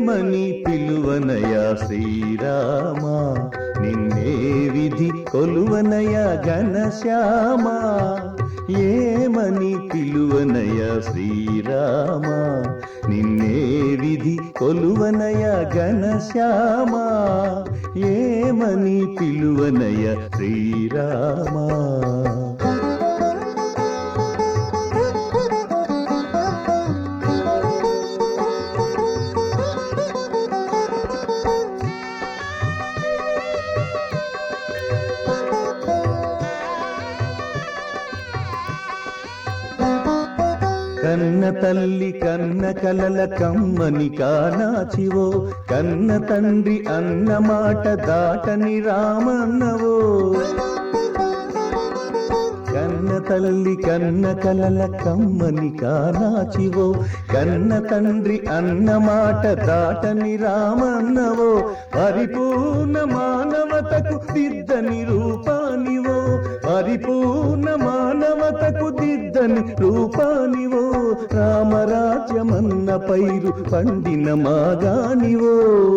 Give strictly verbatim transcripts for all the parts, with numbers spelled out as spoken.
ఏమని పిలువనయా శ్రీరామా, నిన్నే విధి కొలువనయా ఘనశ్యామా. ఏమని పిలువనయా శ్రీరామా, నిన్నే విధి కొలువనయా ఘనశ్యామా. ఏమని పిలువనయా శ్రీరామా. కన్న తల్లి కన్న కలల కమ్మని కానాచివో, కన్న తండ్రి అన్న మాట దాటని రామన్నవో. కన్న తల్లి కన్న కలల కమ్మని కానాచివో, కన్న తండ్రి అన్న మాట దాటని రామన్నవో. పరిపూర్ణ మానవతకు దిద్దని రూపానివో, పరిపూర్ణ మానవతకు దిద్దని రూపానివో. రామరాజ్యమన్న పైరు పండిన మాగానివో.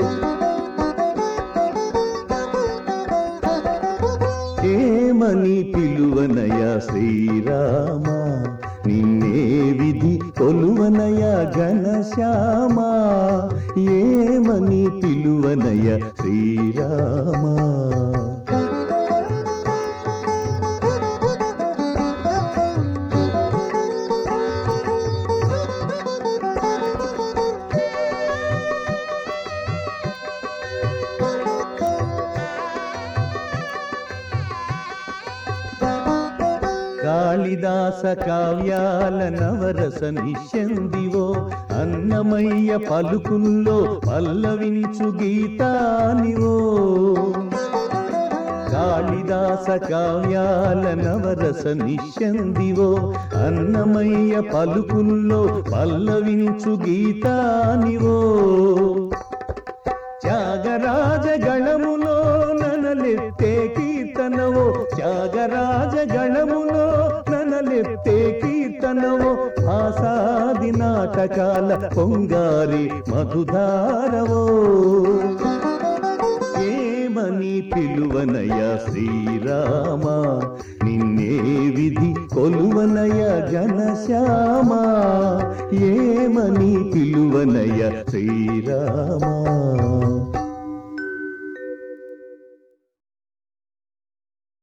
ఏమని పిలువనయా శ్రీరామా, నిన్నే విధి కొలువనయా ఘనశ్యామా. ఏమని పిలువనయా శ్రీరామా. కాళిదాస కావ్యాల నవరస నిశ్యందివో, అన్నమయ్య పలుకుల్లో పల్లవించు గీతానివో. కాళిదాస కావ్యాల నవరస నిశ్యందివో, అన్నమయ్య పలుకుల్లో పల్లవించు గీతానివో. త్యాగరాజ గణములో ననలెత్తే కీర్తనవో, త్యాగరాజ గణములో ననలెత్తే కీర్తనవో. ఆసాది నాటకాల పొంగారి మధుధారవో. ఏమని పిలువనయా శ్రీరామా, నిన్నే విధి కొలువనయా ఘనశ్యామా. ఏమని పిలువనయా శ్రీరామా.